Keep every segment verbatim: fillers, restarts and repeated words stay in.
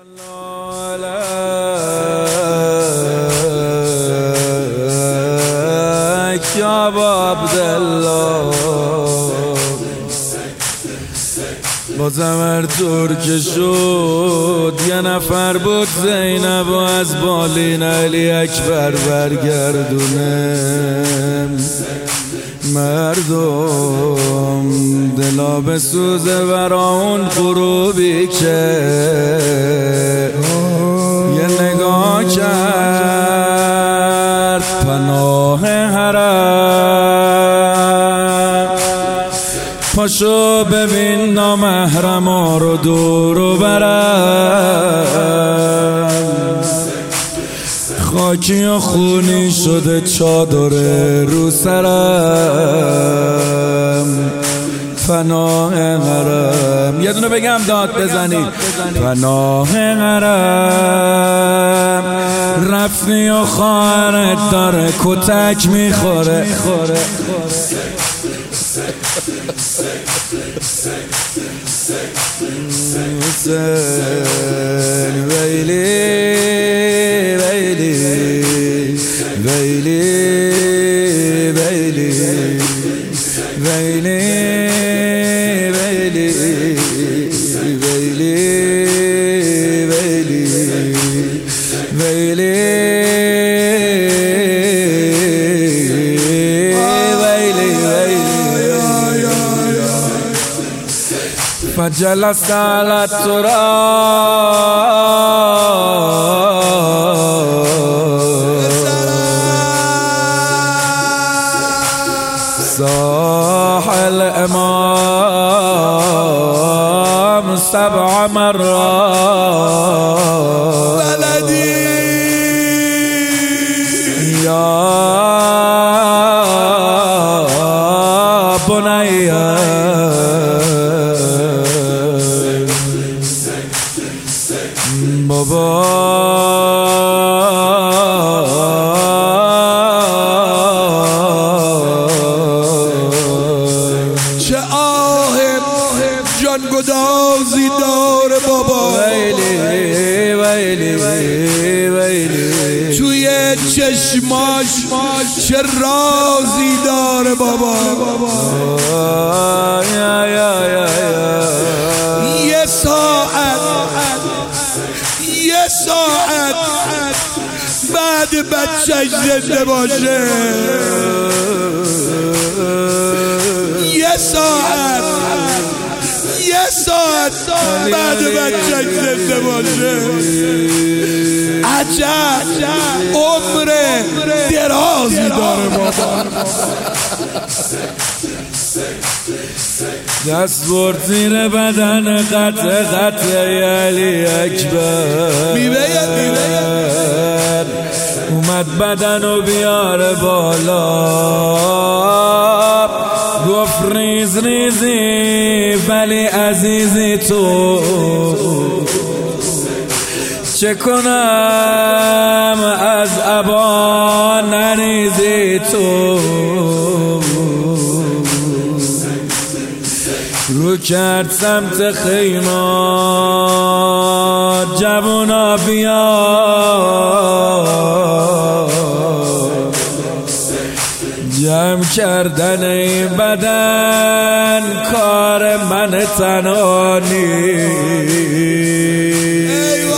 یا عبدالله بازم هر طور که شد یه نفر بود زینب و از بالین علی اکبر برگردونه. مردم دلا بسوزه ورا اون غروبی که یه نگاه کرد پناه حرم. پاشو ببین نامحرما رو دور و برم، خاکی و خونی شده چادر رو سرم. پناه حرم یه دونه بگم داد بزنی. پناه حرم رفتی و خواهرت داره کتک میخوره. حسین ویلی ویلی ویلی ویلی ویلی ویلی ویلی ویلی ویلی فجلس على التراب صاح الإمام سبع مرات بلدي يا بني بابا چه آه جان گدازی داره بابا. ویلی ویلی ویلی توی چشماش چه رازی داره بابا. یا یا یا یه ساعت یه ساعت بعد بچه‌ش زنده باشه، یه ساعت یه ساعت بعد بچه‌ش زنده باشه. عجب عمر درازی داره بابا. دست برد زیر بدن قطع قطع علی اکبر. میوه میوه اومد بدن و بیاره بالا، گفت ریز ریزی ولی عزیزی تو چه کنم از ابا نریزی تو. رو کرد سمت خیمات جوونا بیا، جمع کردن این بدن کار من تنها نیست.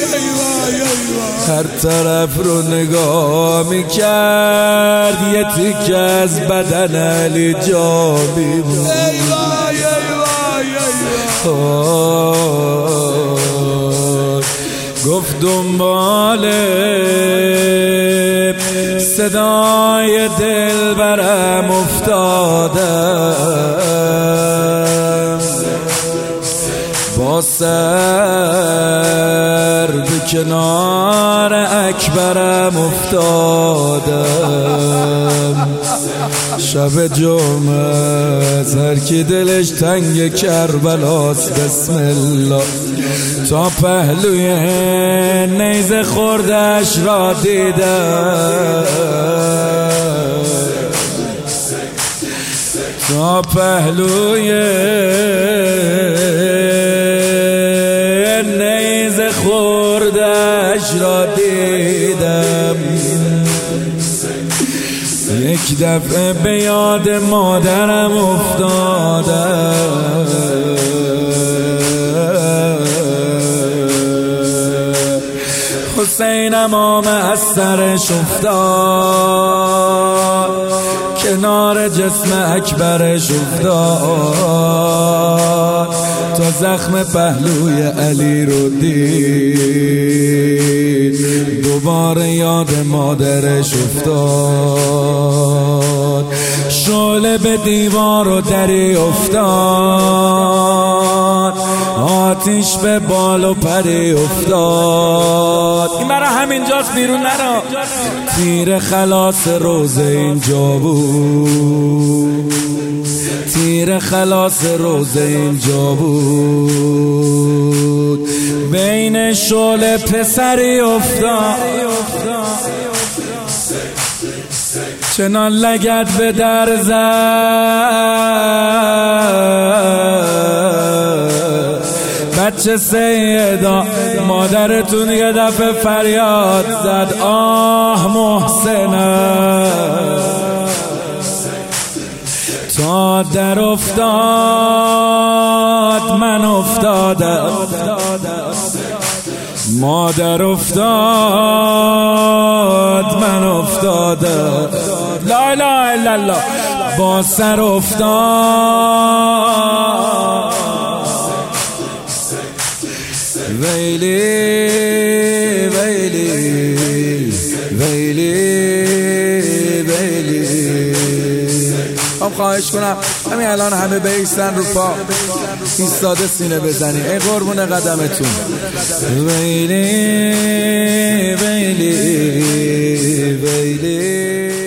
هر طرف رو نگاه میکرد یه تیکه از بدن علی جا میموند. گفت دنبال صدای دل برم افتادم، با سر به کنار اکبرم افتادم. شب جمعه هر کی دلش تنگ کربلاست بسم الله تا پهلوی نیزه خوردش را دیدم، تا پهلوی نیزه خردش را دیدم، یک دفعه به یاد مادرم افتادم. حسینم آمد از سرش افتاد، کنار جسم اکبرش افتاد، تا زخم پهلوی علی رو دید، دوباره یاد مادرش افتاد. شعله به دیوار و دری افتاد، آتیش به بال و پری افتاد. این برای همینجاست، بیرون نرا. تیر خلاص روزه اینجا بود، تیر خلاص روزه اینجا بود. بین شعله پسری افتاد، چنان لگد به در زد. بچه سیدا مادرتون یه دفعه فریاد زد، آه محسنه. تا در افتاد من افتادم، مادر افتاد من افتادم. لا اله الا الله. با سر افتاد، ویلی ویلی ویلی ویلی. هم خواهش کنم همین الان همه بیستن رو پا، ایستاده سینه بزنی. ای قربون قدمتون. ویلی ویلی ویلی.